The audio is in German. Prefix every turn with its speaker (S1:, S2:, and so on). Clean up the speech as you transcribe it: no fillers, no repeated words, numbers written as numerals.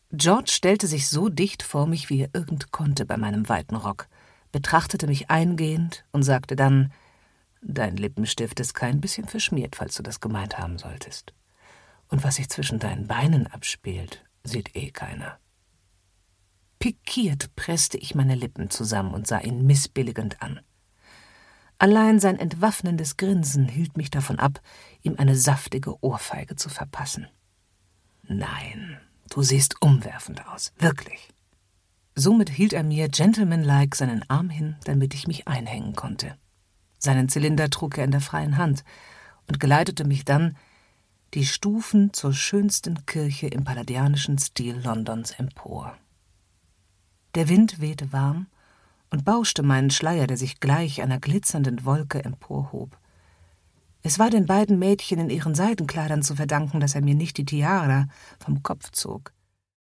S1: George stellte sich so dicht vor mich, wie er irgend konnte bei meinem weiten Rock, betrachtete mich eingehend und sagte dann: »Dein Lippenstift ist kein bisschen verschmiert, falls du das gemeint haben solltest. Und was sich zwischen deinen Beinen abspielt, sieht keiner.« Pikiert presste ich meine Lippen zusammen und sah ihn missbilligend an. Allein sein entwaffnendes Grinsen hielt mich davon ab, ihm eine saftige Ohrfeige zu verpassen. »Nein, du siehst umwerfend aus, wirklich.« Somit hielt er mir gentlemanlike seinen Arm hin, damit ich mich einhängen konnte. Seinen Zylinder trug er in der freien Hand und geleitete mich dann die Stufen zur schönsten Kirche im palladianischen Stil Londons empor. Der Wind wehte warm und bauschte meinen Schleier, der sich gleich einer glitzernden Wolke emporhob. Es war den beiden Mädchen in ihren Seidenkleidern zu verdanken, dass er mir nicht die Tiara vom Kopf zog.